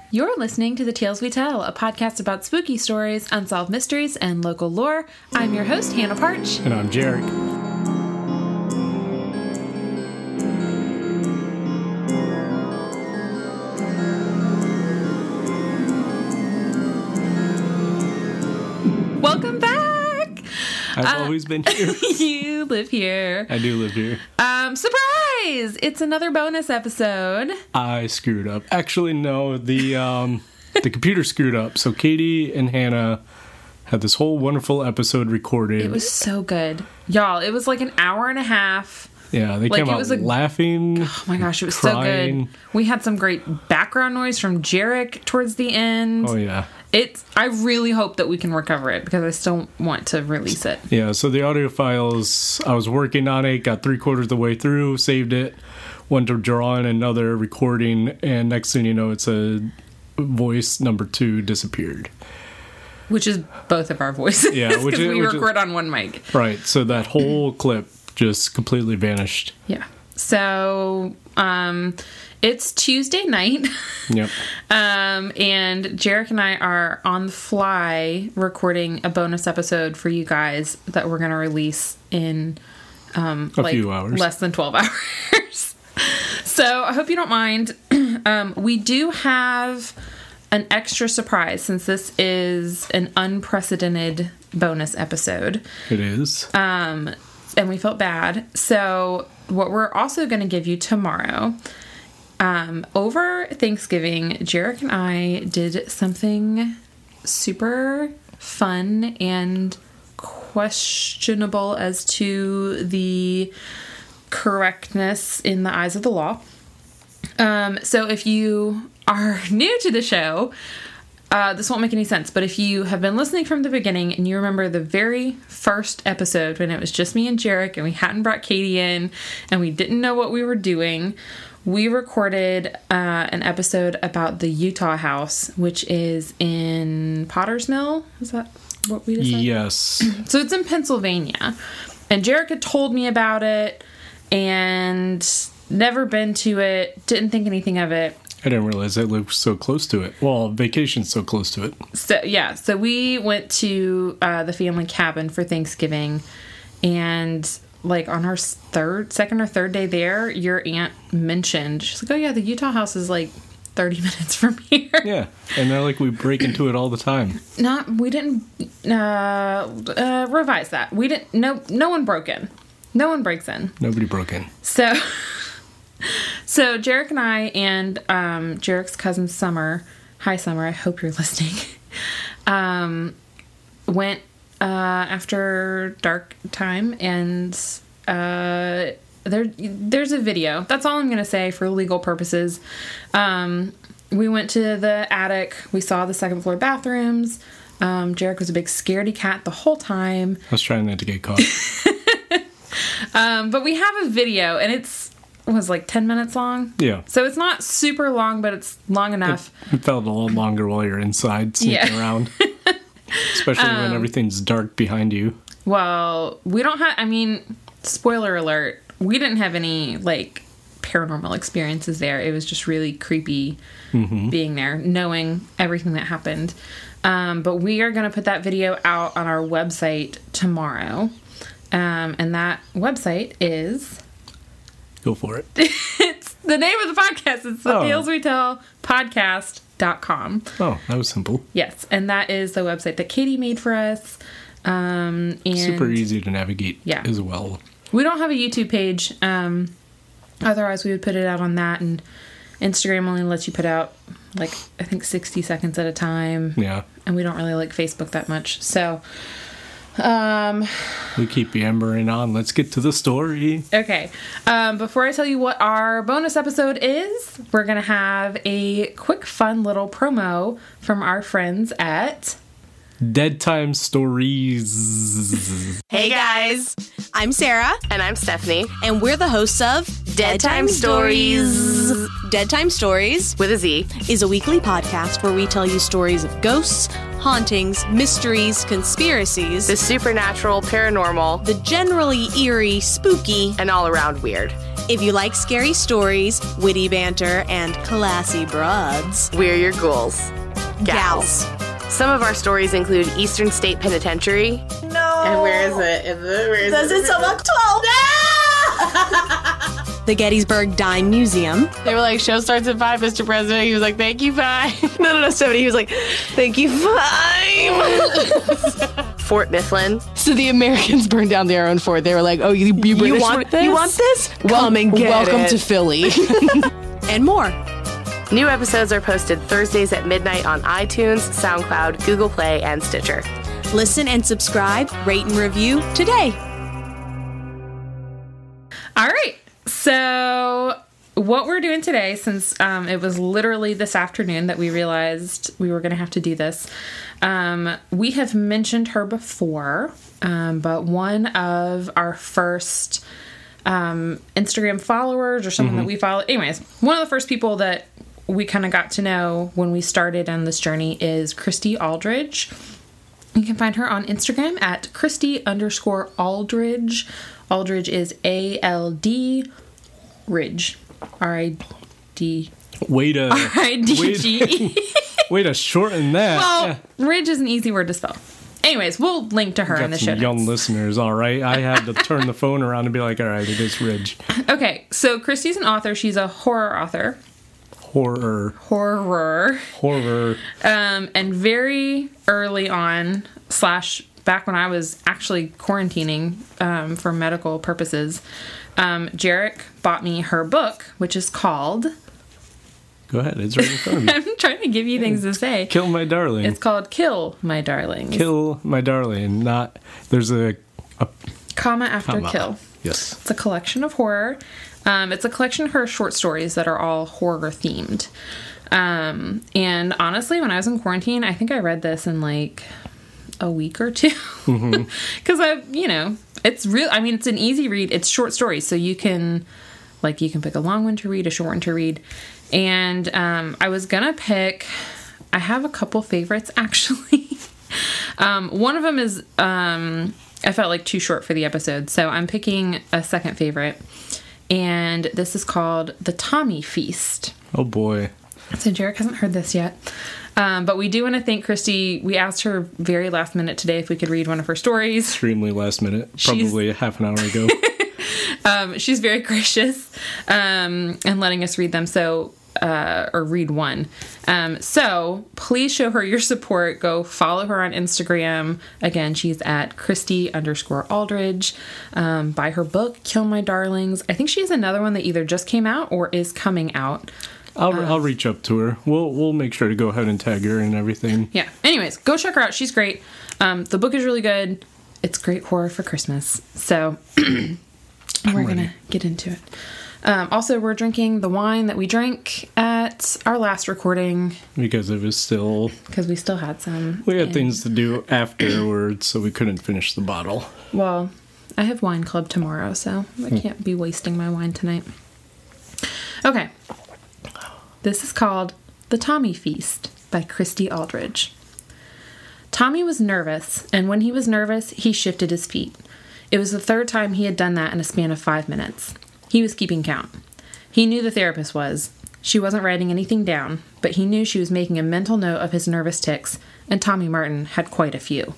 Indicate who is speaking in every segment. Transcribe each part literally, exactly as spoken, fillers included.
Speaker 1: You're listening to The Tales We Tell, a podcast about spooky stories, unsolved mysteries, and local lore. I'm your host, Hannah Parch.
Speaker 2: And I'm Jarek.
Speaker 1: Welcome back!
Speaker 2: I've
Speaker 1: uh,
Speaker 2: always been here.
Speaker 1: You live here.
Speaker 2: I do live here.
Speaker 1: Um, surprise! It's another bonus episode.
Speaker 2: I screwed up. Actually, no, the um, the computer screwed up. So Katie and Hannah had this whole wonderful episode recorded.
Speaker 1: It was so good. Y'all, it was like an hour and a half.
Speaker 2: Yeah, they
Speaker 1: like
Speaker 2: came out
Speaker 1: was a,
Speaker 2: laughing.
Speaker 1: Oh my gosh, it was
Speaker 2: crying.
Speaker 1: so good. We had some great background noise from Jarek towards the end.
Speaker 2: Oh, yeah.
Speaker 1: It's. I really hope that we can recover it because I still want to release it.
Speaker 2: Yeah, so the audio files, I was working on it, got three quarters of the way through, saved it, went to draw in another recording, and next thing you know, it's a voice number two disappeared.
Speaker 1: Which is both of our voices.
Speaker 2: Yeah,
Speaker 1: because
Speaker 2: which is,
Speaker 1: we
Speaker 2: which
Speaker 1: record
Speaker 2: is,
Speaker 1: on one mic.
Speaker 2: Right, so that whole clip just completely vanished.
Speaker 1: Yeah. So, um, it's Tuesday night.
Speaker 2: Yep.
Speaker 1: um, and Jarek and I are on the fly recording a bonus episode for you guys that we're going to release in, um,
Speaker 2: a
Speaker 1: like
Speaker 2: few hours.
Speaker 1: less than twelve hours. So I hope you don't mind. um, we do have an extra surprise since this is an unprecedented bonus episode.
Speaker 2: It is.
Speaker 1: Um, and we felt bad. So what we're also going to give you tomorrow, um, over Thanksgiving, Jarek and I did something super fun and questionable as to the correctness in the eyes of the law. Um, so if you are new to the show, Uh, this won't make any sense, but if you have been listening from the beginning and you remember the very first episode when it was just me and Jarek and we hadn't brought Katie in and we didn't know what we were doing, we recorded uh, an episode about the Utah house, which is in Potter's Mill. Is that what we just said?
Speaker 2: Yes.
Speaker 1: So it's in Pennsylvania. And Jarek had told me about it and never been to it, didn't think anything of it.
Speaker 2: I didn't realize I lived so close to it. Well, vacation's so close to it.
Speaker 1: So, yeah. So we went to uh, the family cabin for Thanksgiving. And, like, on our third, second or third day there, your aunt mentioned, she's like, oh, yeah, the Utah house is, like, thirty minutes from here.
Speaker 2: Yeah. And they're like, we break into it all the time.
Speaker 1: Not, we didn't, uh, uh, revise that. We didn't, no, no one broke in. No one breaks in.
Speaker 2: Nobody broke in.
Speaker 1: So... So, Jarek and I and um, Jarek's cousin Summer, hi Summer, I hope you're listening, um, went uh, after dark time, and uh, there there's a video. That's all I'm going to say for legal purposes. Um, we went to the attic. We saw the second floor bathrooms. Um, Jarek was a big scaredy cat the whole time.
Speaker 2: I was trying not to get caught.
Speaker 1: um, but we have a video, and it's was like ten minutes long.
Speaker 2: Yeah.
Speaker 1: So it's not super long, but it's long enough.
Speaker 2: It, it felt a little longer while you're inside sneaking
Speaker 1: yeah.
Speaker 2: around. Especially um, when everything's dark behind you.
Speaker 1: Well, we don't have, I mean, spoiler alert, we didn't have any, like, paranormal experiences there. It was just really creepy mm-hmm. being there, knowing everything that happened. Um, but we are going to put that video out on our website tomorrow. Um, and that website is...
Speaker 2: Go for it.
Speaker 1: It's the name of the podcast. It's the oh. Tales We Tell podcast dot com.
Speaker 2: Oh, that was simple.
Speaker 1: Yes, and that is the website that Katie made for us. Um, and
Speaker 2: super easy to navigate
Speaker 1: yeah.
Speaker 2: as well.
Speaker 1: We don't have a YouTube page. Um, otherwise, we would put it out on that, and Instagram only lets you put out, like, I think sixty seconds at a time.
Speaker 2: Yeah.
Speaker 1: And we don't really like Facebook that much, so... Um,
Speaker 2: we keep yammering on. Let's get to the story.
Speaker 1: Okay. Um, before I tell you what our bonus episode is, we're going to have a quick, fun little promo from our friends at...
Speaker 2: Dead Time Stories.
Speaker 3: Hey guys, I'm Sarah.
Speaker 4: And I'm Stephanie.
Speaker 3: And we're the hosts of Dead, Dead Time, Time Stories. Stories. Dead Time Stories,
Speaker 4: with a Z,
Speaker 3: is a weekly podcast where we tell you stories of ghosts, hauntings, mysteries, conspiracies,
Speaker 4: the supernatural, paranormal,
Speaker 3: the generally eerie, spooky,
Speaker 4: and all around weird.
Speaker 3: If you like scary stories, witty banter, and classy broads,
Speaker 4: we're your ghouls. Gals. Some of our stories include Eastern State Penitentiary.
Speaker 5: No.
Speaker 4: And where is it? In the, where is
Speaker 5: Does
Speaker 4: it?
Speaker 5: it sound like twelve?
Speaker 3: the Gettysburg Dime Museum,
Speaker 4: They were like, show starts at five, Mister President. He was like, thank you, five.
Speaker 5: No, no, no, seventy. He was like, thank you, five.
Speaker 4: Fort Mifflin.
Speaker 6: So the Americans burned down their own fort. They were like, "Oh, you, you British
Speaker 5: You want
Speaker 6: want this?
Speaker 5: You want this?
Speaker 6: Wel-
Speaker 5: Come and get
Speaker 6: welcome
Speaker 5: it.
Speaker 6: to Philly."
Speaker 3: and more.
Speaker 4: New episodes are posted Thursdays at midnight on iTunes, SoundCloud, Google Play, and Stitcher.
Speaker 3: Listen and subscribe, rate and review today.
Speaker 1: All right. So, what we're doing today, since um, it was literally this afternoon that we realized we were going to have to do this, um, we have mentioned her before, um, but one of our first um, Instagram followers or someone mm-hmm. that we follow, anyways, one of the first people that we kind of got to know when we started on this journey is Christy Aldridge. You can find her on Instagram at Christy underscore Aldridge. Aldridge is A L D Ridge. R I D.
Speaker 2: Way to...
Speaker 1: R I D G.
Speaker 2: Way to shorten that.
Speaker 1: Well,
Speaker 2: yeah.
Speaker 1: Ridge is an easy word to spell. Anyways, we'll link to her
Speaker 2: Got
Speaker 1: in the
Speaker 2: some
Speaker 1: show notes.
Speaker 2: young listeners, all right? I had to turn the phone around and be like, all right, it is Ridge.
Speaker 1: Okay, so Christy's an author. She's a horror author.
Speaker 2: Horror.
Speaker 1: Horror.
Speaker 2: Horror.
Speaker 1: Um, and very early on, slash back when I was actually quarantining um, for medical purposes, um, Jarek bought me her book, which is called...
Speaker 2: Go ahead, it's right in front of you.
Speaker 1: I'm trying to give you things to say.
Speaker 2: Kill My Darling.
Speaker 1: It's called Kill My Darlings.
Speaker 2: Kill My Darling. Not... There's a... a
Speaker 1: comma after
Speaker 2: comma.
Speaker 1: kill.
Speaker 2: Yes.
Speaker 1: It's a collection of horror. Um, it's a collection of her short stories that are all horror themed. Um, and honestly, when I was in quarantine, I think I read this in like a week or two.
Speaker 2: Mm-hmm.
Speaker 1: Because I, you know, it's real. I mean, it's an easy read. It's short stories. So you can, like, you can pick a long one to read, a short one to read. And um, I was going to pick, I have a couple favorites actually. um, one of them is, um, I felt like too short for the episode. So I'm picking a second favorite. And this is called The Tommy Feast.
Speaker 2: Oh boy.
Speaker 1: So Jarek hasn't heard this yet. Um, but we do want to thank Christy. We asked her very last minute today if we could read one of her stories.
Speaker 2: Extremely last minute. Probably she's, half an hour ago.
Speaker 1: um, she's very gracious um, in letting us read them. So, uh, or read one. Um, so please show her your support. Go follow her on Instagram. Again, she's at Christy underscore Aldridge. Um, buy her book, Kill My Darlings. I think she has another one that either just came out or is coming out.
Speaker 2: I'll
Speaker 1: um,
Speaker 2: I'll reach up to her. We'll we'll make sure to go ahead and tag her and everything.
Speaker 1: Yeah. Anyways, go check her out. She's great. Um, the book is really good. It's great horror for Christmas. So we're going to get into it. Um, also, we're drinking the wine that we drank at our last recording.
Speaker 2: Because it was still...
Speaker 1: Because we still had some.
Speaker 2: We had
Speaker 1: and,
Speaker 2: things to do afterwards, so we couldn't finish the bottle.
Speaker 1: Well, I have wine club tomorrow, so I can't be wasting my wine tonight. Okay. This is called The Tommy Feast by Christy Aldridge. Tommy was nervous, and when he was nervous, he shifted his feet. It was the third time he had done that in a span of five minutes. He was keeping count. He knew the therapist was. She wasn't writing anything down, but he knew she was making a mental note of his nervous tics, and Tommy Martin had quite a few.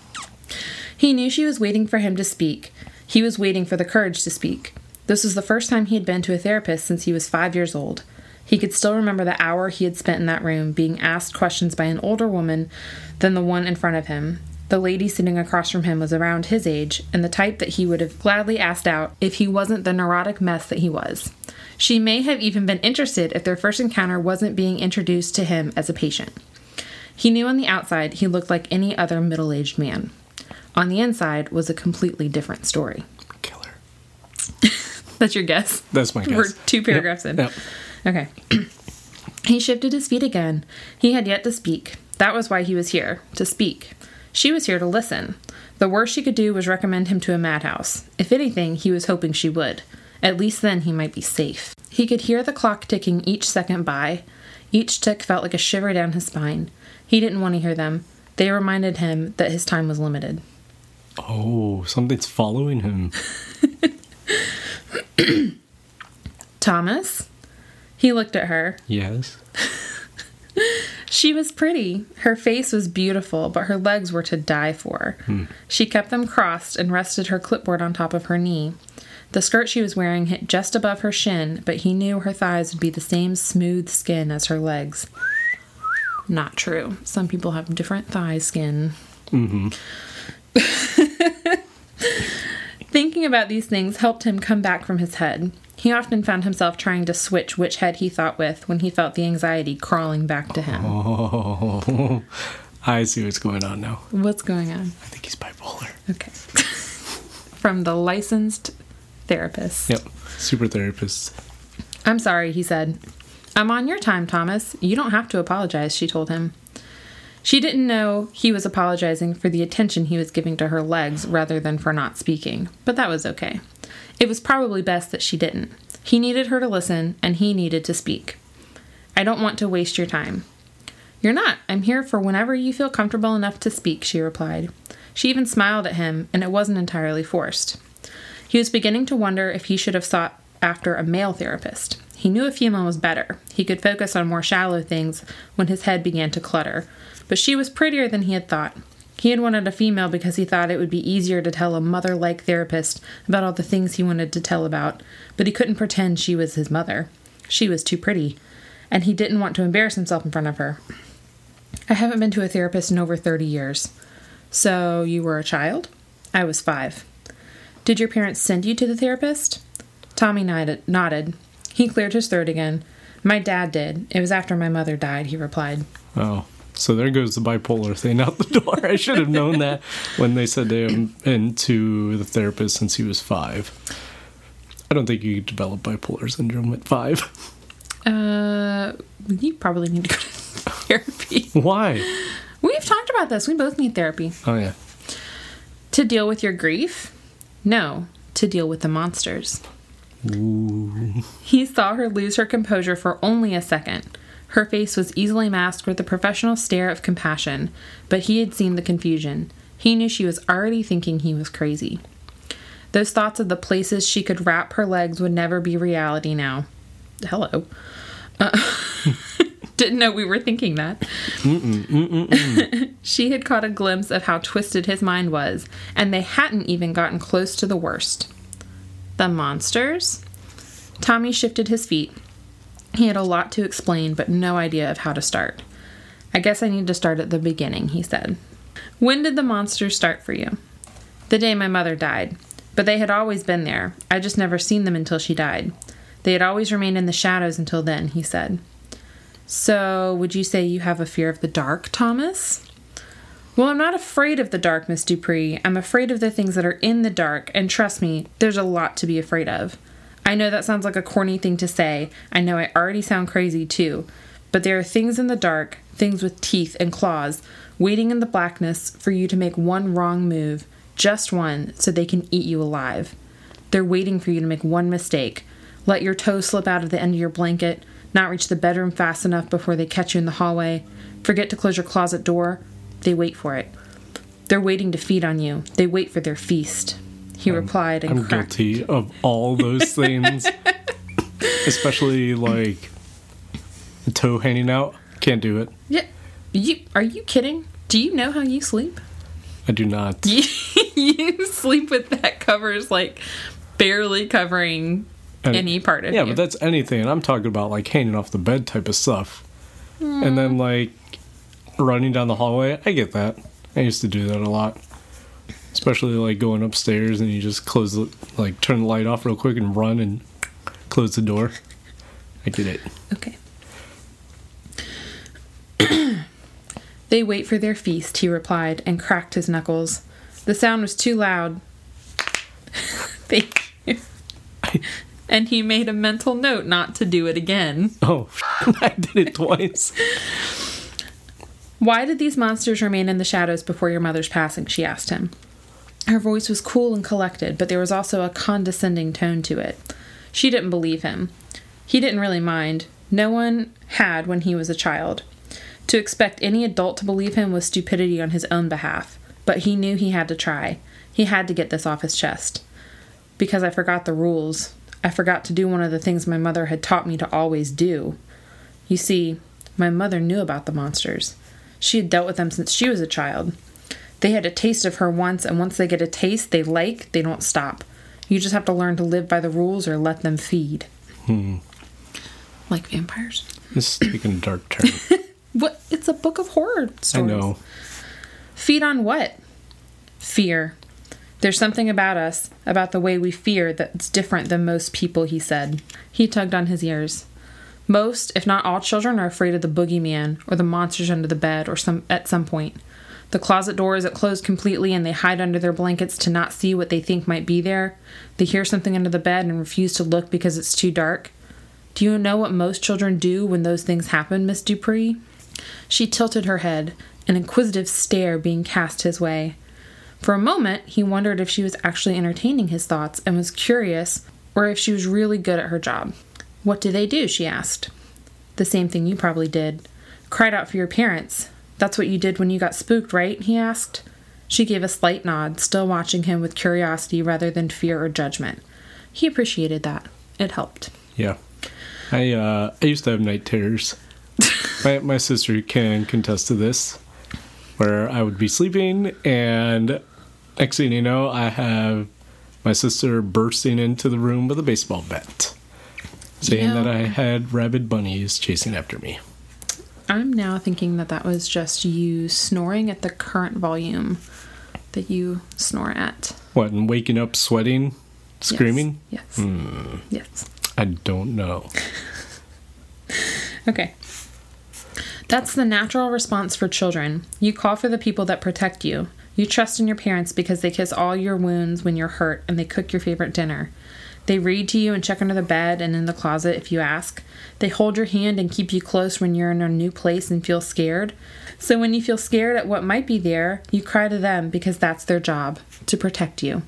Speaker 1: He knew she was waiting for him to speak. He was waiting for the courage to speak. This was the first time he had been to a therapist since he was five years old. He could still remember the hour he had spent in that room being asked questions by an older woman than the one in front of him. The lady sitting across from him was around his age, and the type that he would have gladly asked out if he wasn't the neurotic mess that he was. She may have even been interested if their first encounter wasn't being introduced to him as a patient. He knew on the outside he looked like any other middle-aged man. On the inside was a completely different story.
Speaker 2: Killer.
Speaker 1: That's your guess?
Speaker 2: That's my guess.
Speaker 1: We're two paragraphs
Speaker 2: yep.
Speaker 1: in.
Speaker 2: Yep.
Speaker 1: Okay. He shifted his feet again. He had yet to speak. That was why he was here, to speak. She was here to listen. The worst she could do was recommend him to a madhouse. If anything, he was hoping she would. At least then he might be safe. He could hear the clock ticking each second by. Each tick felt like a shiver down his spine. He didn't want to hear them. They reminded him that his time was limited.
Speaker 2: Oh, something's following him.
Speaker 1: Thomas? He looked at her.
Speaker 2: Yes.
Speaker 1: She was pretty. Her face was beautiful, but her legs were to die for. Hmm. She kept them crossed and rested her clipboard on top of her knee. The skirt she was wearing hit just above her shin, but he knew her thighs would be the same smooth skin as her legs. Not true. Some people have different thigh skin.
Speaker 2: Mm-hmm.
Speaker 1: Thinking about these things helped him come back from his head. He often found himself trying to switch which head he thought with when he felt the anxiety crawling back to him.
Speaker 2: Oh, I see what's going on now.
Speaker 1: What's going on?
Speaker 2: I think he's bipolar.
Speaker 1: Okay. From the licensed therapist.
Speaker 2: Yep, super therapist.
Speaker 1: I'm sorry, he said. I'm on your time, Thomas. You don't have to apologize, she told him. She didn't know he was apologizing for the attention he was giving to her legs rather than for not speaking, but that was okay. It was probably best that she didn't. He needed her to listen, and he needed to speak. I don't want to waste your time. You're not. I'm here for whenever you feel comfortable enough to speak, she replied. She even smiled at him, and it wasn't entirely forced. He was beginning to wonder if he should have sought after a male therapist. He knew a female was better. He could focus on more shallow things when his head began to clutter. But she was prettier than he had thought. He had wanted a female because he thought it would be easier to tell a mother-like therapist about all the things he wanted to tell about, but he couldn't pretend she was his mother. She was too pretty, and he didn't want to embarrass himself in front of her. I haven't been to a therapist in over thirty years. So you were a child? I was five. Did your parents send you to the therapist? Tommy nodded. nodded. He cleared his throat again. My dad did. It was after my mother died, he replied.
Speaker 2: Oh. So there goes the bipolar thing out the door. I should have known that when they said they went into the therapist since he was five. I don't think you could develop bipolar syndrome at five.
Speaker 1: Uh, you probably need to go to therapy.
Speaker 2: Why?
Speaker 1: We've talked about this. We both need therapy.
Speaker 2: Oh, yeah.
Speaker 1: To deal with your grief? No, to deal with the monsters.
Speaker 2: Ooh.
Speaker 1: He saw her lose her composure for only a second. Her face was easily masked with a professional stare of compassion, but he had seen the confusion. He knew she was already thinking he was crazy. Those thoughts of the places she could wrap her legs would never be reality now. Hello. Uh, didn't know we were thinking that.
Speaker 2: Mm-mm, mm-mm, mm.
Speaker 1: She had caught a glimpse of how twisted his mind was, and they hadn't even gotten close to the worst. The monsters? Tommy shifted his feet. He had a lot to explain, but no idea of how to start. I guess I need to start at the beginning, he said. When did the monsters start for you? The day my mother died. But they had always been there. I just never seen them until she died. They had always remained in the shadows until then, he said. So, would you say you have a fear of the dark, Thomas? Well, I'm not afraid of the dark, Miss Dupree. I'm afraid of the things that are in the dark, and trust me, there's a lot to be afraid of. I know that sounds like a corny thing to say. I know I already sound crazy, too. But there are things in the dark, things with teeth and claws, waiting in the blackness for you to make one wrong move, just one, so they can eat you alive. They're waiting for you to make one mistake. Let your toe slip out of the end of your blanket, not reach the bedroom fast enough before they catch you in the hallway, forget to close your closet door. They wait for it. They're waiting to feed on you. They wait for their feast. He
Speaker 2: I'm,
Speaker 1: replied and
Speaker 2: I'm
Speaker 1: cracked.
Speaker 2: guilty of all those things. Especially, like, the toe hanging out. Can't do it.
Speaker 1: Yeah. You, are you kidding? Do you know how you sleep?
Speaker 2: I do not.
Speaker 1: You, you sleep with that covers, like, barely covering
Speaker 2: And,
Speaker 1: any part of
Speaker 2: yeah,
Speaker 1: you.
Speaker 2: but that's anything. And I'm talking about, like, hanging off the bed type of stuff. Mm. And then, like, running down the hallway. I get that. I used to do that a lot. Especially, like, going upstairs and you just close the, like, turn the light off real quick and run and close the door. I get it.
Speaker 1: Okay. They wait for their feast, he replied, and cracked his knuckles. The sound was too loud. Thank you. And he made a mental note not to do it again.
Speaker 2: Oh, I did it twice.
Speaker 1: Why did these monsters remain in the shadows before your mother's passing? She asked him. Her voice was cool and collected, but there was also a condescending tone to it. She didn't believe him. He didn't really mind. No one had when he was a child. To expect any adult to believe him was stupidity on his own behalf, but he knew he had to try. He had to get this off his chest. Because I forgot the rules. I forgot to do one of the things my mother had taught me to always do. You see, my mother knew about the monsters. She had dealt with them since she was a child. They had a taste of her once, and once they get a taste they like, they don't stop. You just have to learn to live by the rules or let them feed.
Speaker 2: Hmm.
Speaker 1: Like vampires.
Speaker 2: This is taking a dark turn.
Speaker 1: What? It's a book of horror stories.
Speaker 2: I know.
Speaker 1: Feed on what? Fear. There's something about us, about the way we fear, that's different than most people, he said. He tugged on his ears. Most, if not all children, are afraid of the boogeyman or the monsters under the bed or some at some point. The closet door isn't closed completely and they hide under their blankets to not see what they think might be there. They hear something under the bed and refuse to look because it's too dark. Do you know what most children do when those things happen, Miss Dupree? She tilted her head, an inquisitive stare being cast his way. For a moment, he wondered if she was actually entertaining his thoughts and was curious, or if she was really good at her job. What do they do? She asked. The same thing you probably did. Cried out for your parents. That's what you did when you got spooked, right? He asked. She gave a slight nod, still watching him with curiosity rather than fear or judgment. He appreciated that. It helped.
Speaker 2: Yeah. I uh, I used to have night terrors. my, my sister can contest to this, where I would be sleeping and next thing you know, I have my sister bursting into the room with a baseball bat, saying
Speaker 1: You know,
Speaker 2: that I had rabid bunnies chasing after me.
Speaker 1: I'm now thinking that that was just you snoring at the current volume that you snore at.
Speaker 2: What, and waking up sweating, screaming?
Speaker 1: Yes. Yes.
Speaker 2: Hmm.
Speaker 1: Yes.
Speaker 2: I don't know.
Speaker 1: Okay. That's the natural response for children. You call for the people that protect you. You trust in your parents because they kiss all your wounds when you're hurt and they cook your favorite dinner. They read to you and check under the bed and in the closet if you ask. They hold your hand and keep you close when you're in a new place and feel scared. So when you feel scared at what might be there, you cry to them because that's their job, to protect you.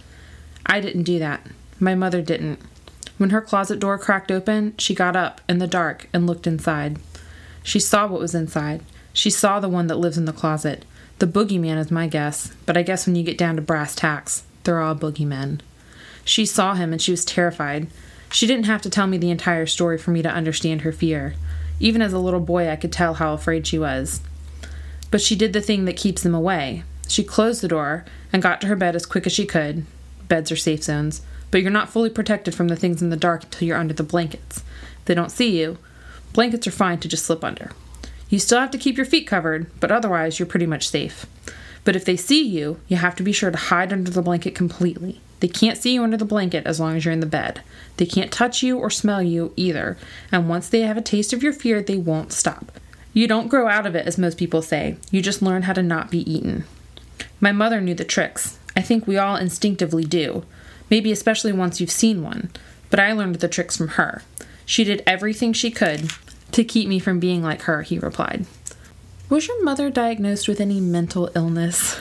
Speaker 1: I didn't do that. My mother didn't. When her closet door cracked open, she got up in the dark and looked inside. She saw what was inside. She saw the one that lives in the closet. The boogeyman is my guess, but I guess when you get down to brass tacks, they're all boogeymen. She saw him and she was terrified. She didn't have to tell me the entire story for me to understand her fear. Even as a little boy, I could tell how afraid she was. But she did the thing that keeps them away. She closed the door and got to her bed as quick as she could. Beds are safe zones, but you're not fully protected from the things in the dark until you're under the blankets. If they don't see you, blankets are fine to just slip under. You still have to keep your feet covered, but otherwise you're pretty much safe. But if they see you, you have to be sure to hide under the blanket completely. They can't see you under the blanket as long as you're in the bed. They can't touch you or smell you either, and once they have a taste of your fear, they won't stop. You don't grow out of it, as most people say. You just learn how to not be eaten. My mother knew the tricks. I think we all instinctively do. Maybe especially once you've seen one. But I learned the tricks from her. She did everything she could to keep me from being like her, he replied. Was your mother diagnosed with any mental illness?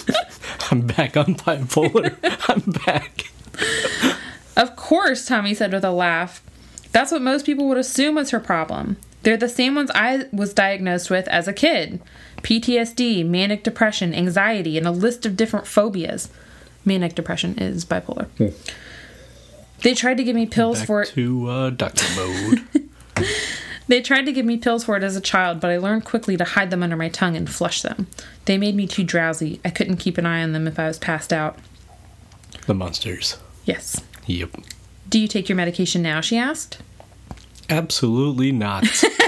Speaker 2: I'm back on bipolar. I'm back.
Speaker 1: Of course, Tommy said with a laugh. That's what most people would assume was her problem. They're the same ones I was diagnosed with as a kid. P T S D, manic depression, anxiety, and a list of different phobias. Manic depression is bipolar. Hmm. They tried to give me pills
Speaker 2: back
Speaker 1: for it.
Speaker 2: to uh, doctor mode.
Speaker 1: They tried to give me pills for it as a child, but I learned quickly to hide them under my tongue and flush them. They made me too drowsy. I couldn't keep an eye on them if I was passed out.
Speaker 2: The monsters.
Speaker 1: Yes.
Speaker 2: Yep.
Speaker 1: Do you take your medication now? She asked.
Speaker 2: Absolutely not.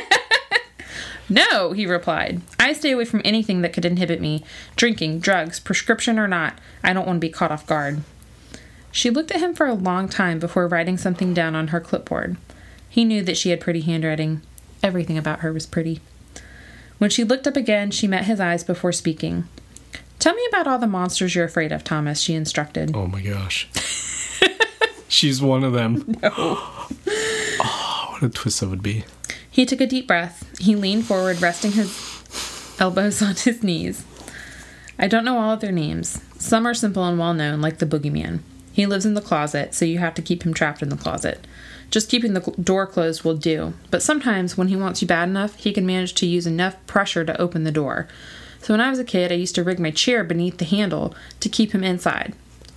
Speaker 1: No, he replied. I stay away from anything that could inhibit me. Drinking, drugs, prescription or not. I don't want to be caught off guard. She looked at him for a long time before writing something down on her clipboard. He knew that she had pretty handwriting. Everything about her was pretty. When she looked up again, she met his eyes before speaking. Tell me about all the monsters you're afraid of, Thomas, she instructed.
Speaker 2: Oh my gosh. She's one of them.
Speaker 1: No.
Speaker 2: Oh, what a twist that would be.
Speaker 1: He took a deep breath. He leaned forward, resting his elbows on his knees. I don't know all of their names. Some are simple and well-known, like the boogeyman. He lives in the closet, so you have to keep him trapped in the closet. Just keeping the door closed will do, but sometimes when he wants you bad enough, he can manage to use enough pressure to open the door. So when I was a kid, I used to rig my chair beneath the handle to keep him inside.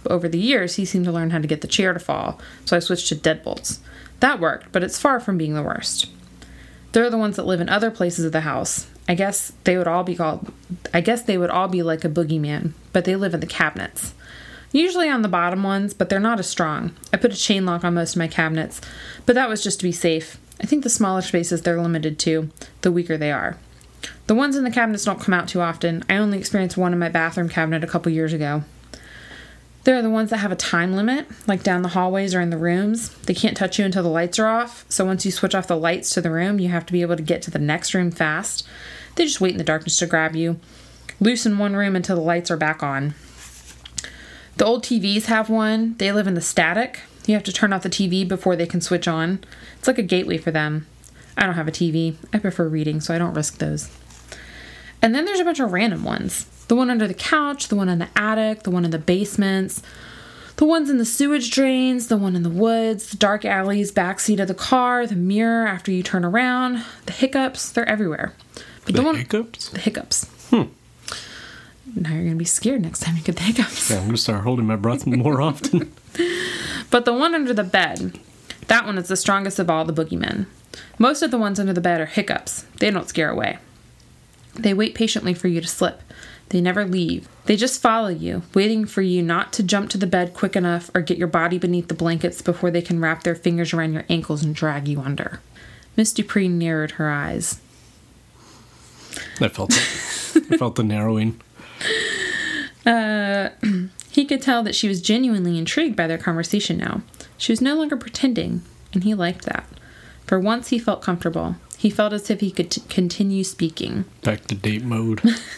Speaker 1: But over the years, he seemed to learn how to get the chair to fall, so I switched to deadbolts. That worked, but it's far from being the worst. They're the ones that live in other places of the house. I guess they would all be called, I guess they would all be like a boogeyman, but they live in the cabinets. Usually on the bottom ones, but they're not as strong. I put a chain lock on most of my cabinets, but that was just to be safe. I think the smaller spaces they're limited to, the weaker they are. The ones in the cabinets don't come out too often. I only experienced one in my bathroom cabinet a couple years ago. There are the ones that have a time limit, like down the hallways or in the rooms. They can't touch you until the lights are off, so once you switch off the lights to the room, you have to be able to get to the next room fast. They just wait in the darkness to grab you. Loose in one room until the lights are back on. The old T Vs have one. They live in the static. You have to turn off the T V before they can switch on. It's like a gateway for them. I don't have a T V. I prefer reading, so I don't risk those. And then there's a bunch of random ones. The one under the couch, the one in the attic, the one in the basements, the ones in the sewage drains, the one in the woods, the dark alleys, backseat of the car, the mirror after you turn around, the hiccups, they're everywhere. But
Speaker 2: the,
Speaker 1: the one,
Speaker 2: hiccups?
Speaker 1: The hiccups.
Speaker 2: Hmm.
Speaker 1: Now you're going to be scared next time you get the hiccups.
Speaker 2: Yeah, I'm going to start holding my breath more often.
Speaker 1: But the one under the bed, that one is the strongest of all the boogeymen. Most of the ones under the bed are hiccups. They don't scare away. They wait patiently for you to slip. They never leave. They just follow you, waiting for you not to jump to the bed quick enough or get your body beneath the blankets before they can wrap their fingers around your ankles and drag you under. Miss Dupree narrowed her eyes.
Speaker 2: I felt it. I felt the narrowing.
Speaker 1: Uh, he could tell that she was genuinely intrigued by their conversation now. She was no longer pretending, and he liked that. For once, he felt comfortable. He felt as if he could t- continue speaking.
Speaker 2: Back to date mode.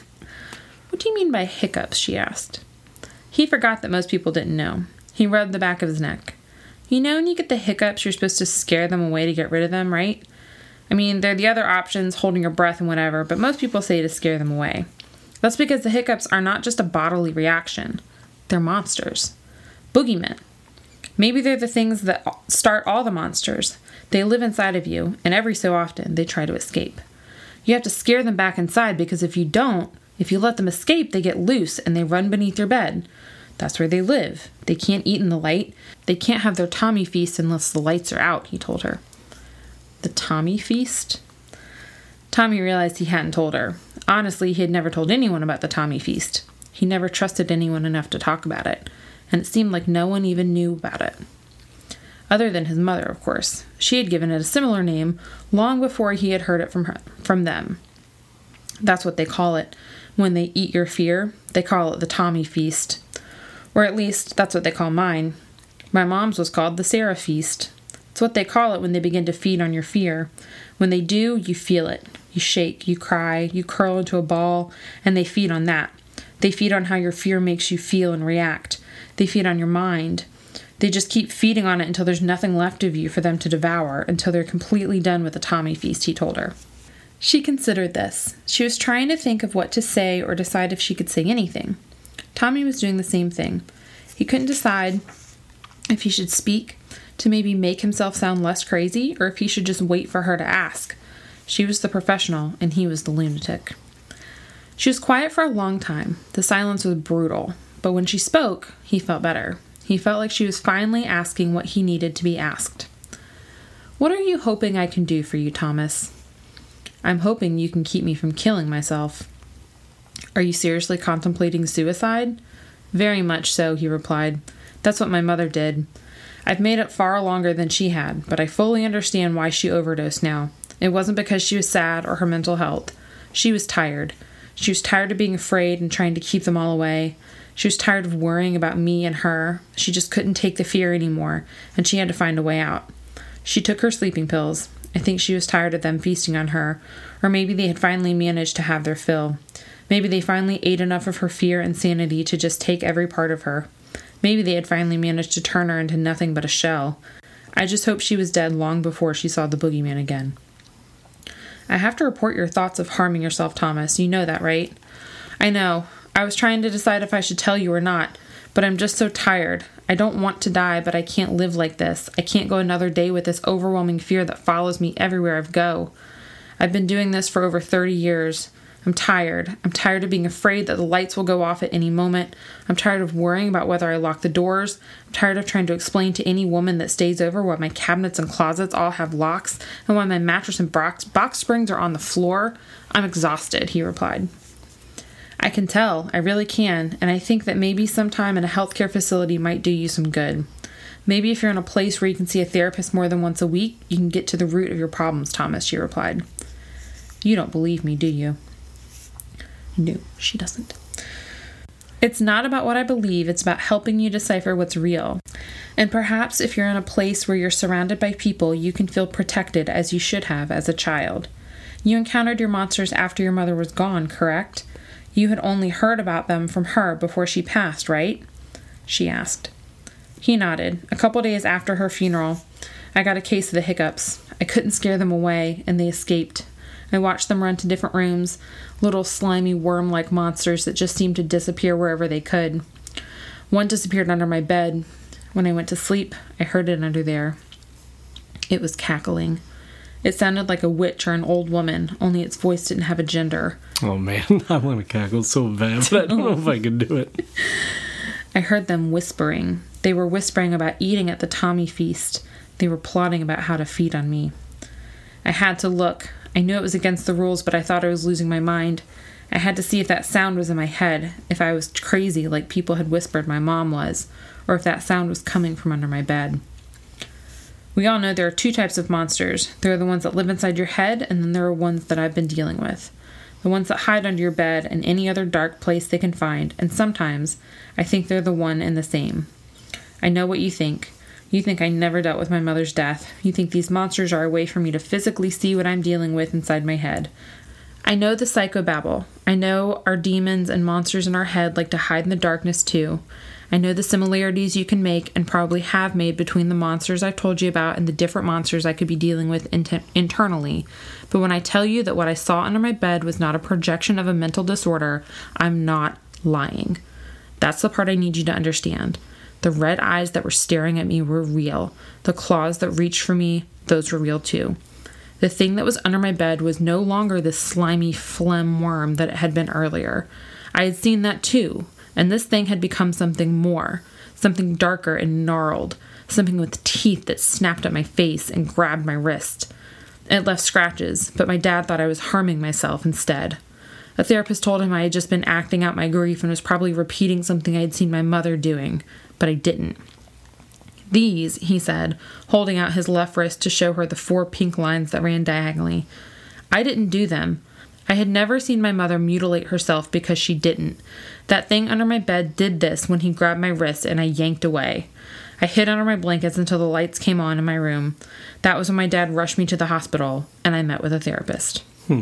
Speaker 1: What do you mean by hiccups? She asked. He forgot that most people didn't know. He rubbed the back of his neck. You know, when you get the hiccups, you're supposed to scare them away to get rid of them, right? I mean, they're the other options, holding your breath and whatever, but most people say to scare them away. That's because the hiccups are not just a bodily reaction. They're monsters. Boogeymen. Maybe they're the things that start all the monsters. They live inside of you, and every so often, they try to escape. You have to scare them back inside, because if you don't, if you let them escape, they get loose, and they run beneath your bed. That's where they live. They can't eat in the light. They can't have their Tommy feast unless the lights are out, he told her. The Tommy feast? Tommy realized he hadn't told her. Honestly, he had never told anyone about the Tommy feast. He never trusted anyone enough to talk about it, and it seemed like no one even knew about it. Other than his mother, of course. She had given it a similar name long before he had heard it from her, from them. That's what they call it. When they eat your fear, they call it the Tommy feast. Or at least, that's what they call mine. My mom's was called the Sarah feast. It's what they call it when they begin to feed on your fear. When they do, you feel it. You shake, you cry, you curl into a ball, and they feed on that. They feed on how your fear makes you feel and react. They feed on your mind. They just keep feeding on it until there's nothing left of you for them to devour, until they're completely done with the Tommy feast, he told her. She considered this. She was trying to think of what to say or decide if she could say anything. Tommy was doing the same thing. He couldn't decide if he should speak to maybe make himself sound less crazy, or if he should just wait for her to ask. She was the professional, and he was the lunatic. She was quiet for a long time. The silence was brutal, but when she spoke, he felt better. He felt like she was finally asking what he needed to be asked. What are you hoping I can do for you, Thomas? I'm hoping you can keep me from killing myself. Are you seriously contemplating suicide? Very much so, he replied. That's what my mother did. I've made it far longer than she had, but I fully understand why she overdosed now. It wasn't because she was sad or her mental health. She was tired. She was tired of being afraid and trying to keep them all away. She was tired of worrying about me and her. She just couldn't take the fear anymore, and she had to find a way out. She took her sleeping pills. I think she was tired of them feasting on her, or maybe they had finally managed to have their fill. Maybe they finally ate enough of her fear and sanity to just take every part of her. Maybe they had finally managed to turn her into nothing but a shell. I just hope she was dead long before she saw the boogeyman again. I have to report your thoughts of harming yourself, Thomas. You know that, right? I know. I was trying to decide if I should tell you or not, but I'm just so tired. I don't want to die, but I can't live like this. I can't go another day with this overwhelming fear that follows me everywhere I go. I've been doing this for over thirty years. I'm tired. I'm tired of being afraid that the lights will go off at any moment. I'm tired of worrying about whether I lock the doors. I'm tired of trying to explain to any woman that stays over why my cabinets and closets all have locks and why my mattress and box, box springs are on the floor. I'm exhausted, he replied. I can tell. I really can. And I think that maybe sometime in a healthcare facility might do you some good. Maybe if you're in a place where you can see a therapist more than once a week, you can get to the root of your problems, Thomas, she replied. You don't believe me, do you? No, she doesn't. It's not about what I believe, it's about helping you decipher what's real. And perhaps if you're in a place where you're surrounded by people, you can feel protected as you should have as a child. You encountered your monsters after your mother was gone, correct? You had only heard about them from her before she passed, right? She asked. He nodded. A couple days after her funeral, I got a case of the hiccups. I couldn't scare them away, and they escaped. I watched them run to different rooms, little slimy worm-like monsters that just seemed to disappear wherever they could. One disappeared under my bed. When I went to sleep, I heard it under there. It was cackling. It sounded like a witch or an old woman, only its voice didn't have a gender.
Speaker 2: Oh man, I want to cackle so bad, but I don't know if I can do it.
Speaker 1: I heard them whispering. They were whispering about eating at the Tommy feast. They were plotting about how to feed on me. I had to look. I knew it was against the rules, but I thought I was losing my mind. I had to see if that sound was in my head, if I was crazy like people had whispered my mom was, or if that sound was coming from under my bed. We all know there are two types of monsters. There are the ones that live inside your head, and then there are ones that I've been dealing with. The ones that hide under your bed and any other dark place they can find, and sometimes I think they're the one and the same. I know what you think. You think I never dealt with my mother's death. You think these monsters are a way for me to physically see what I'm dealing with inside my head. I know the psychobabble. I know our demons and monsters in our head like to hide in the darkness too. I know the similarities you can make and probably have made between the monsters I've told you about and the different monsters I could be dealing with in- internally. But when I tell you that what I saw under my bed was not a projection of a mental disorder, I'm not lying. That's the part I need you to understand. The red eyes that were staring at me were real. The claws that reached for me, those were real too. The thing that was under my bed was no longer the slimy phlegm worm that it had been earlier. I had seen that too, and this thing had become something more, something darker and gnarled, something with teeth that snapped at my face and grabbed my wrist. It left scratches, but my dad thought I was harming myself instead. A therapist told him I had just been acting out my grief and was probably repeating something I had seen my mother doing, but I didn't. These, he said, holding out his left wrist to show her the four pink lines that ran diagonally. I didn't do them. I had never seen my mother mutilate herself because she didn't. That thing under my bed did this when he grabbed my wrist and I yanked away. I hid under my blankets until the lights came on in my room. That was when my dad rushed me to the hospital and I met with a therapist.
Speaker 2: Hmm.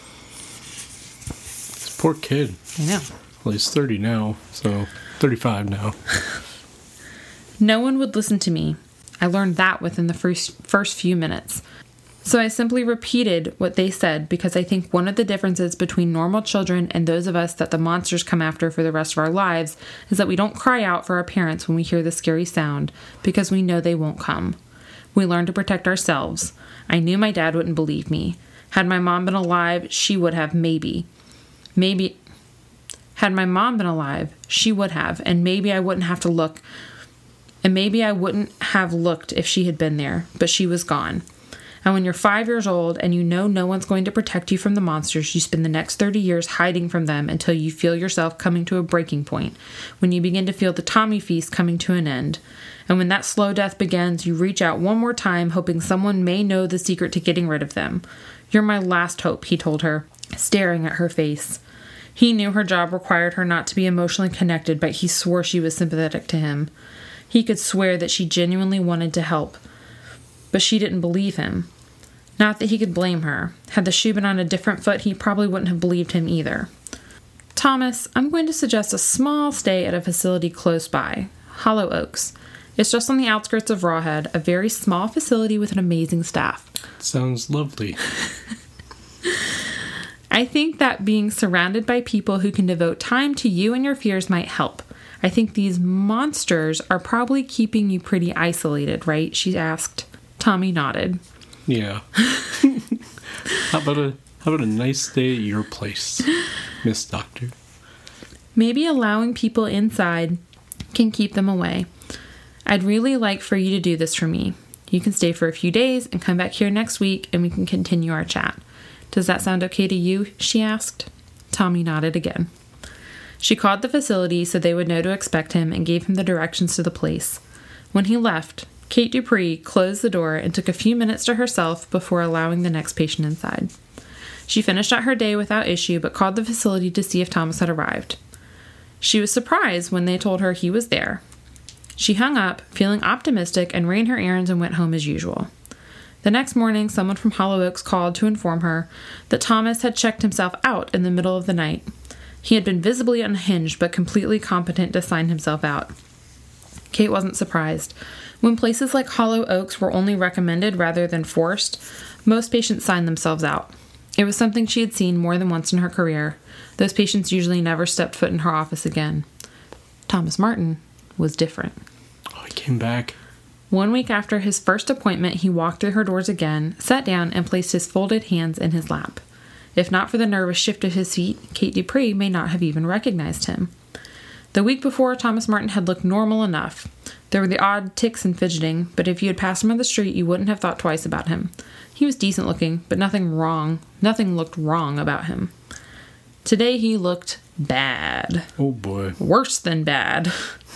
Speaker 2: This poor kid.
Speaker 1: I know.
Speaker 2: Well, he's thirty now, so thirty-five now.
Speaker 1: No one would listen to me. I learned that within the first first few minutes. So I simply repeated what they said because I think one of the differences between normal children and those of us that the monsters come after for the rest of our lives is that we don't cry out for our parents when we hear the scary sound because we know they won't come. We learn to protect ourselves. I knew my dad wouldn't believe me. Had my mom been alive, she would have, maybe. Maybe. Had my mom been alive, she would have, and maybe I wouldn't have to look. And maybe I wouldn't have looked if she had been there, but she was gone. And when you're five years old and you know no one's going to protect you from the monsters, you spend the next thirty years hiding from them until you feel yourself coming to a breaking point, when you begin to feel the Tommy feast coming to an end. And when that slow death begins, you reach out one more time, hoping someone may know the secret to getting rid of them. You're my last hope, he told her, staring at her face. He knew her job required her not to be emotionally connected, but he swore she was sympathetic to him. He could swear that she genuinely wanted to help. But she didn't believe him. Not that he could blame her. Had the shoe been on a different foot, he probably wouldn't have believed him either. Thomas, I'm going to suggest a small stay at a facility close by, Hollow Oaks. It's just on the outskirts of Rawhead, a very small facility with an amazing staff.
Speaker 2: Sounds lovely.
Speaker 1: I think that being surrounded by people who can devote time to you and your fears might help. I think these monsters are probably keeping you pretty isolated, right? She asked. Tommy nodded.
Speaker 2: Yeah. How about a Having a nice day at your place, Miss Doctor.
Speaker 1: Maybe allowing people inside can keep them away. I'd really like for you to do this for me. You can stay for a few days and come back here next week and we can continue our chat. Does that sound okay to you? She asked. Tommy nodded again. She called the facility so they would know to expect him and gave him the directions to the place. When he left, Kate Dupree closed the door and took a few minutes to herself before allowing the next patient inside. She finished out her day without issue but called the facility to see if Thomas had arrived. She was surprised when they told her he was there. She hung up, feeling optimistic, and ran her errands and went home as usual. The next morning, someone from Hollow Oaks called to inform her that Thomas had checked himself out in the middle of the night. He had been visibly unhinged but completely competent to sign himself out. Kate wasn't surprised. When places like Hollow Oaks were only recommended rather than forced, most patients signed themselves out. It was something she had seen more than once in her career. Those patients usually never stepped foot in her office again. Thomas Martin was different.
Speaker 2: Oh, he came back.
Speaker 1: One week after his first appointment, he walked through her doors again, sat down, and placed his folded hands in his lap. If not for the nervous shift of his feet, Kate Dupree may not have even recognized him. The week before, Thomas Martin had looked normal enough. There were the odd tics and fidgeting, but if you had passed him on the street, you wouldn't have thought twice about him. He was decent looking, but nothing wrong. Nothing looked wrong about him. Today he looked bad.
Speaker 2: Oh boy.
Speaker 1: Worse than bad.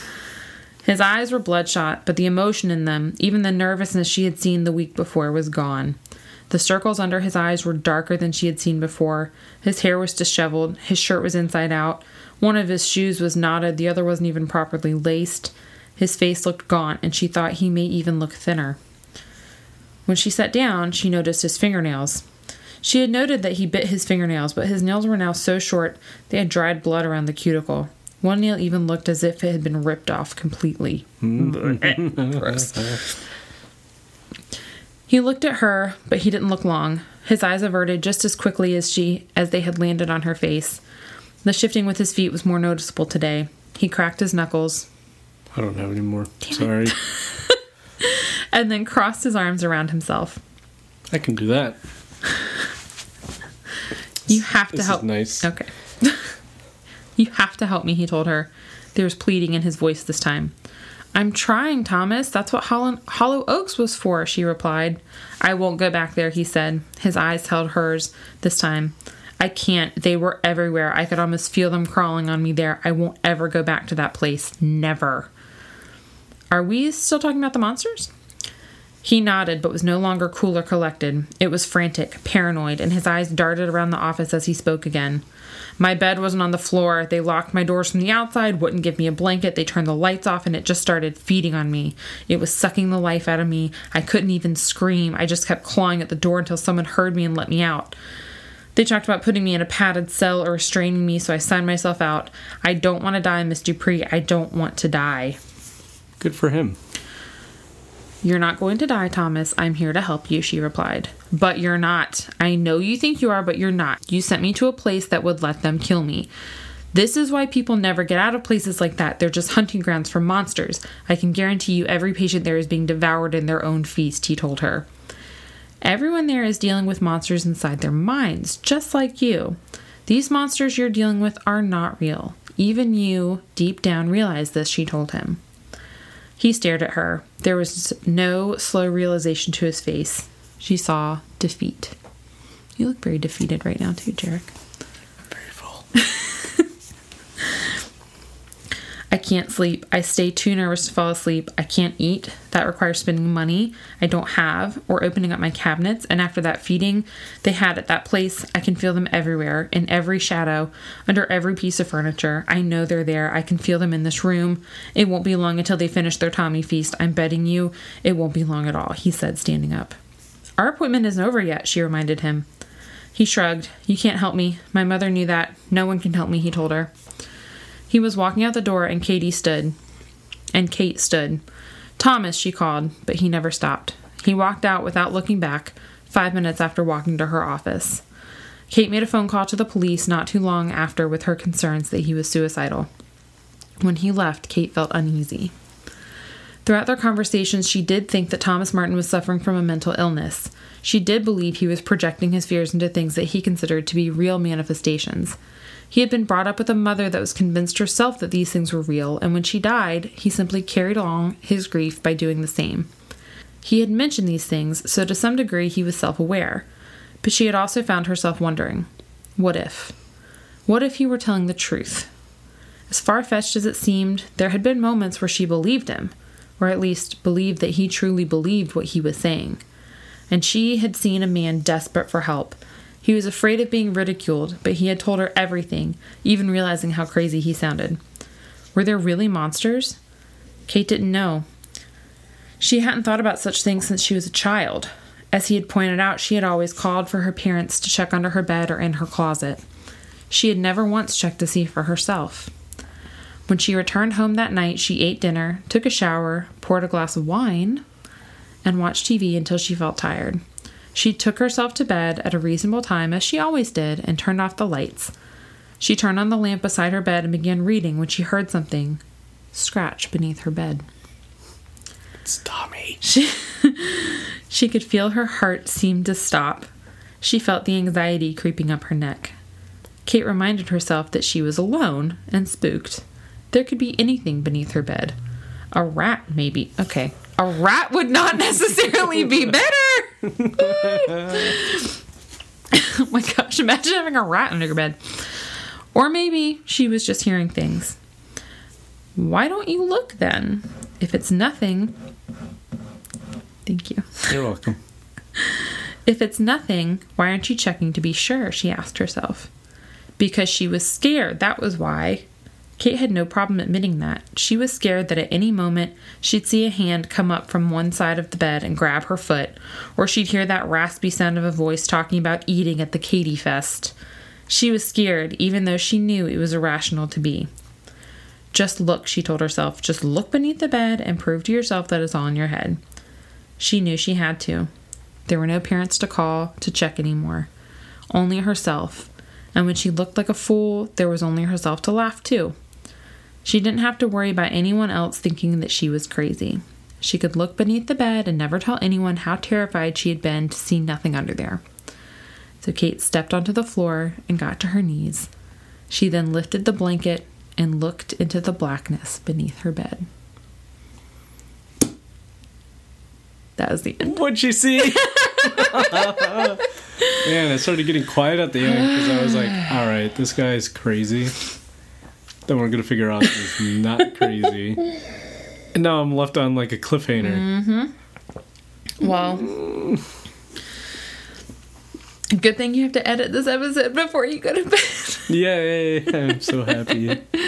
Speaker 1: His eyes were bloodshot, but the emotion in them, even the nervousness she had seen the week before, was gone. The circles under his eyes were darker than she had seen before. His hair was disheveled. His shirt was inside out. One of his shoes was knotted. The other wasn't even properly laced. His face looked gaunt, and she thought he may even look thinner. When she sat down, she noticed his fingernails. She had noted that he bit his fingernails, but his nails were now so short they had dried blood around the cuticle. One nail even looked as if it had been ripped off completely. Gross. He looked at her, but he didn't look long. His eyes averted just as quickly as she as they had landed on her face. The shifting with his feet was more noticeable today. He cracked his knuckles.
Speaker 2: I don't have any more. Sorry.
Speaker 1: And then crossed his arms around himself.
Speaker 2: I can do that.
Speaker 1: You have to
Speaker 2: this
Speaker 1: help.
Speaker 2: Is nice.
Speaker 1: Okay. You have to help me, he told her. There was pleading in his voice this time. I'm trying, Thomas. That's what Hollow, Hollow Oaks was for, she replied. I won't go back there, he said. His eyes held hers this time. I can't. They were everywhere. I could almost feel them crawling on me there. I won't ever go back to that place. Never. Are we still talking about the monsters? He nodded, but was no longer cool or collected. It was frantic, paranoid, and his eyes darted around the office as he spoke again. My bed wasn't on the floor. They locked my doors from the outside, wouldn't give me a blanket. They turned the lights off, and it just started feeding on me. It was sucking the life out of me. I couldn't even scream. I just kept clawing at the door until someone heard me and let me out. They talked about putting me in a padded cell or restraining me, so I signed myself out. I don't want to die, Miss Dupree. I don't want to die.
Speaker 2: Good for him.
Speaker 1: You're not going to die, Thomas. I'm here to help you, she replied. But you're not. I know you think you are, but you're not. You sent me to a place that would let them kill me. This is why people never get out of places like that. They're just hunting grounds for monsters. I can guarantee you every patient there is being devoured in their own feast, he told her. Everyone there is dealing with monsters inside their minds, just like you. These monsters you're dealing with are not real. Even you, deep down, realize this, she told him. He stared at her. There was no slow realization to his face. She saw defeat. You look very defeated right now, too, Jarek.
Speaker 2: Very full.
Speaker 1: I can't sleep. I stay too nervous to fall asleep. I can't eat. That requires spending money I don't have or opening up my cabinets. And after that feeding they had at that place, I can feel them everywhere, in every shadow, under every piece of furniture. I know they're there. I can feel them in this room. It won't be long until they finish their Tommy feast. I'm betting you it won't be long at all, he said, standing up. Our appointment isn't over yet, she reminded him. He shrugged. You can't help me. My mother knew that. No one can help me, he told her. He was walking out the door, and Katie stood. And Kate stood. Thomas, she called, but he never stopped. He walked out without looking back, five minutes after walking to her office. Kate made a phone call to the police not too long after with her concerns that he was suicidal. When he left, Kate felt uneasy. Throughout their conversations, she did think that Thomas Martin was suffering from a mental illness. She did believe he was projecting his fears into things that he considered to be real manifestations. He had been brought up with a mother that was convinced herself that these things were real, and when she died, he simply carried along his grief by doing the same. He had mentioned these things, so to some degree he was self-aware, but she had also found herself wondering, what if? What if he were telling the truth? As far-fetched as it seemed, there had been moments where she believed him, or at least believed that he truly believed what he was saying. And she had seen a man desperate for help. He was afraid of being ridiculed, but he had told her everything, even realizing how crazy he sounded. Were there really monsters? Kate didn't know. She hadn't thought about such things since she was a child. As he had pointed out, she had always called for her parents to check under her bed or in her closet. She had never once checked to see for herself. When she returned home that night, she ate dinner, took a shower, poured a glass of wine, and watched T V until she felt tired. She took herself to bed at a reasonable time, as she always did, and turned off the lights. She turned on the lamp beside her bed and began reading when she heard something scratch beneath her bed.
Speaker 2: It's Tommy.
Speaker 1: She, she could feel her heart seem to stop. She felt the anxiety creeping up her neck. Kate reminded herself that she was alone and spooked. There could be anything beneath her bed. A rat, maybe. Okay. A rat would not necessarily be better. Oh my gosh, imagine having a rat under your bed. Or maybe she was just hearing things. Why don't you look then? If it's nothing... Thank you.
Speaker 2: You're welcome.
Speaker 1: If it's nothing, why aren't you checking to be sure? She asked herself. Because she was scared, that was why. Kate had no problem admitting that. She was scared that at any moment she'd see a hand come up from one side of the bed and grab her foot, or she'd hear that raspy sound of a voice talking about eating at the Katie Fest. She was scared, even though she knew it was irrational to be. Just look, she told herself. Just look beneath the bed and prove to yourself that it's all in your head. She knew she had to. There were no parents to call to check anymore. Only herself. And when she looked like a fool, there was only herself to laugh too. She didn't have to worry about anyone else thinking that she was crazy. She could look beneath the bed and never tell anyone how terrified she had been to see nothing under there. So Kate stepped onto the floor and got to her knees. She then lifted the blanket and looked into the blackness beneath her bed. That was the end.
Speaker 2: What'd you see? Man, it started getting quiet at the end because I was like, all right, this guy's crazy. Then we're going to figure out he's not crazy. And now I'm left on like a cliffhanger.
Speaker 1: Mm-hmm. Well, good thing you have to edit this episode before you go to bed.
Speaker 2: Yeah, yeah, yeah. I'm so happy.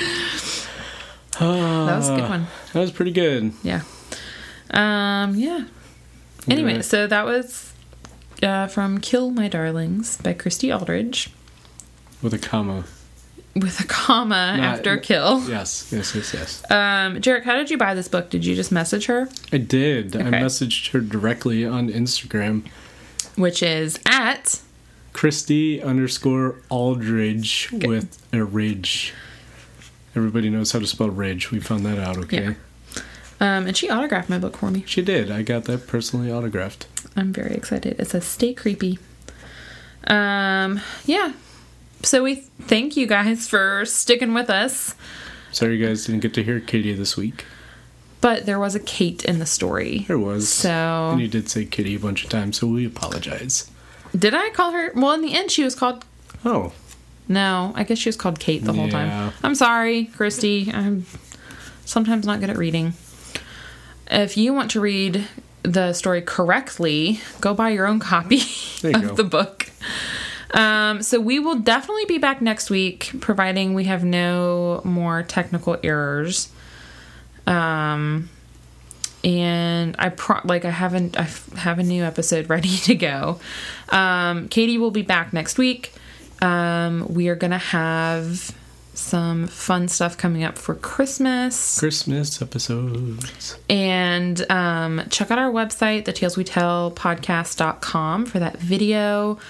Speaker 2: Uh,
Speaker 1: That was a good one.
Speaker 2: That was pretty good.
Speaker 1: Yeah. Um, yeah. Anyway,
Speaker 2: Right.
Speaker 1: so that was uh, from Kill My Darlings by Christy Aldridge.
Speaker 2: With a comma.
Speaker 1: With a comma
Speaker 2: Not-
Speaker 1: after kill.
Speaker 2: Yes, yes, yes, yes.
Speaker 1: Um, Jarek, how did you buy this book? Did you just message her?
Speaker 2: I did. I
Speaker 1: Okay.
Speaker 2: messaged her directly on Instagram.
Speaker 1: Which is at...
Speaker 2: Christy underscore Aldridge
Speaker 1: Okay.
Speaker 2: with a ridge. Everybody knows how to spell ridge. We found that out, okay?
Speaker 1: Yeah. Um, and she autographed my book for me.
Speaker 2: She did. I got that personally autographed.
Speaker 1: I'm very excited. It says, stay creepy. Um, yeah. So we thank you guys for sticking with us.
Speaker 2: Sorry you guys didn't get to hear Katie this week.
Speaker 1: But there was a Kate in the story.
Speaker 2: There was.
Speaker 1: So...
Speaker 2: And you did say Kitty a bunch of times, so we apologize.
Speaker 1: Did I call her? Well, in the end, she was called...
Speaker 2: Oh.
Speaker 1: No, I guess she was called Kate the whole
Speaker 2: Yeah.
Speaker 1: time. I'm sorry, Christy. I'm sometimes not good at reading. If you want to read the story correctly, go buy your own copy
Speaker 2: There you
Speaker 1: of
Speaker 2: go.
Speaker 1: the book. Um, so we will definitely be back next week, providing we have no more technical errors. Um, and I pro- like I haven't I f- have a new episode ready to go. Um, Katie will be back next week. Um, we are gonna have some fun stuff coming up for Christmas.
Speaker 2: Christmas episodes.
Speaker 1: And um, check out our website, the tales we tell podcast dot com, for that video.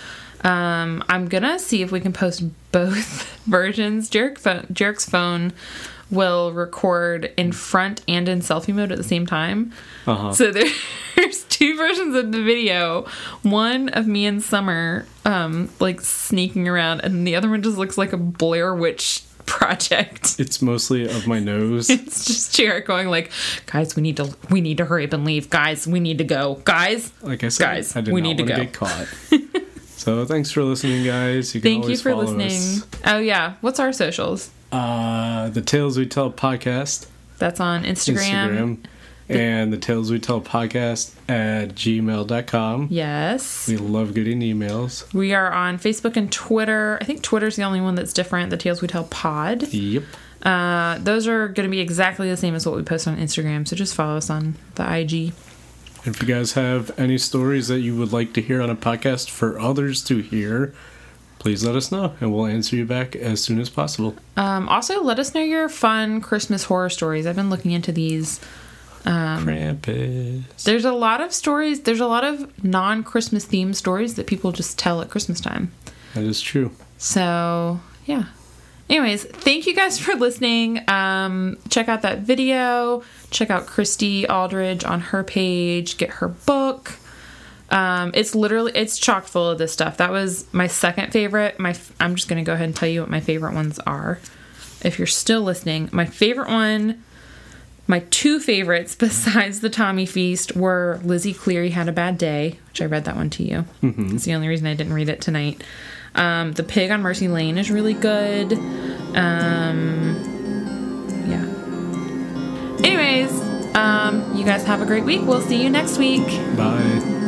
Speaker 1: Um, I'm gonna see if we can post both versions. Jarek phone, Jarek's phone will record in front and in selfie mode at the same time.
Speaker 2: Uh-huh.
Speaker 1: So there, there's two versions of the video. One of me and Summer, um, like sneaking around, and the other one just looks like a Blair Witch project.
Speaker 2: It's mostly of my nose.
Speaker 1: It's just Jarek going like, guys, we need to we need to hurry up and leave. Guys, we need to go. Guys,
Speaker 2: Like I said,
Speaker 1: guys,
Speaker 2: I did
Speaker 1: we
Speaker 2: not
Speaker 1: need to
Speaker 2: want to
Speaker 1: go.
Speaker 2: get caught. So thanks for listening, guys. You can
Speaker 1: Thank you
Speaker 2: always
Speaker 1: for
Speaker 2: follow
Speaker 1: listening.
Speaker 2: us.
Speaker 1: Oh yeah, what's our socials?
Speaker 2: Uh, the Tales We Tell podcast,
Speaker 1: That's on Instagram.
Speaker 2: Instagram, and the Tales We Tell podcast at gmail dot com.
Speaker 1: Yes.
Speaker 2: We love getting emails.
Speaker 1: We are on Facebook and Twitter. I think Twitter's the only one that's different, the Tales We Tell Pod.
Speaker 2: Yep.
Speaker 1: Uh, those are going to be exactly the same as what we post on Instagram, so just follow us on the I G.
Speaker 2: If you guys have any stories that you would like to hear on a podcast for others to hear, please let us know, and we'll answer you back as soon as possible.
Speaker 1: Um, also, let us know your fun Christmas horror stories. I've been looking into these. Um,
Speaker 2: Krampus.
Speaker 1: There's a lot of stories. There's a lot of non-Christmas themed stories that people just tell at Christmas time.
Speaker 2: That is true.
Speaker 1: So, yeah. Anyways, thank you guys for listening. Um, check out that video. Check out Christy Aldridge on her page. Get her book. Um, it's literally, it's chock full of this stuff. That was my second favorite. My, I'm just going to go ahead and tell you what my favorite ones are. If you're still listening, my favorite one, my two favorites besides the Tommy Feast were Lizzie Cleary Had a Bad Day, which I read that one to you. Mm-hmm. That's the only reason I didn't read it tonight. Um, the Pig on Mercy Lane is really good. Um, yeah. Anyways, um, you guys have a great week. We'll see you next week.
Speaker 2: Bye.